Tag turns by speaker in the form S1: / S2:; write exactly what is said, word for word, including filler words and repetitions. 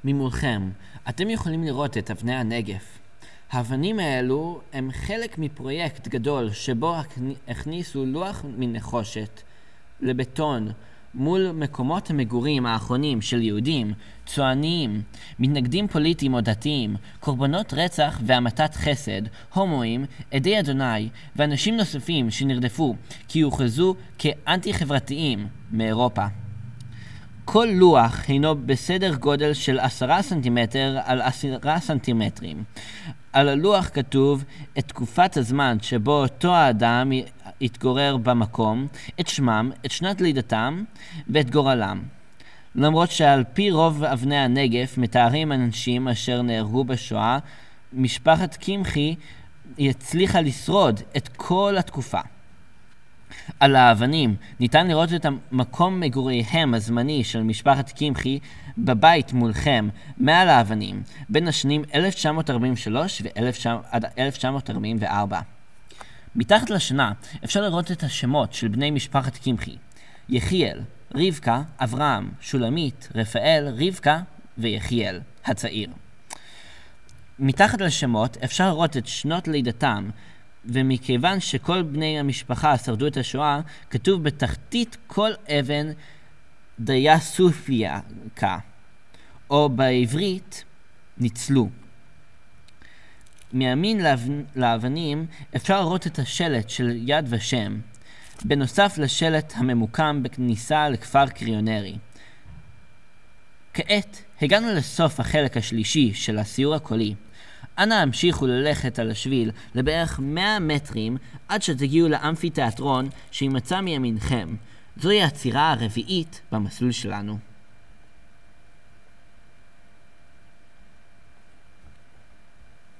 S1: ממולכם, אתם יכולים לראות את אבני הנגף. האבנים האלו הם חלק מפרויקט גדול שבו הכניסו לוח מנחושת לבטון מול מקומות המגורים האחרונים של יהודים, צועניים, מתנגדים פוליטיים או דתיים, קורבנות רצח והמתת חסד, הומואים, עדי אדוני ואנשים נוספים שנרדפו כי יוחזו כאנטי-חברתיים מאירופה. כל לוח הינו בסדר גודל של עשרה סנטימטר על עשרה סנטימטרים. על הלוח כתוב את תקופת הזמן שבו אותו האדם התגורר במקום, את שמם, את שנת לידתם ואת גורלם. למרות שעל פי רוב אבני הנגף מתארים אנשים אשר נהרגו בשואה, משפחת קמחי הצליחה לשרוד את כל התקופה. על האבנים ניתן לראות את המקום מגוריהם הזמני של משפחת קמחי בבית מולכם מעל האבנים בין השנים אלף תשע מאות ארבעים ושלוש ועד אלף תשע מאות ארבעים וארבע. מתחת לשנה אפשר לראות את השמות של בני משפחת קמחי: יחיאל, רבקה, אברהם, שולמית, רפאל, רבקה ויחיאל הצעיר. מתחת לשמות אפשר לראות את שנות לידתם, ומכיוון שכל בני המשפחה שרדו את השואה, כתוב בתחתית כל אבן דיה סופייקה, או בעברית ניצלו. מימין לאבנים אפשר לראות את השלט של יד ושם, בנוסף לשלט הממוקם בכניסה לכפר קריונרי. כעת הגענו לסוף החלק השלישי של הסיור הקולי. אנא המשיכו ללכת על השביל לבערך מאה מטרים עד שתגיעו לאמפיתיאטרון שימצא מימינכם. זוהי הצירה הרביעית במסלול שלנו.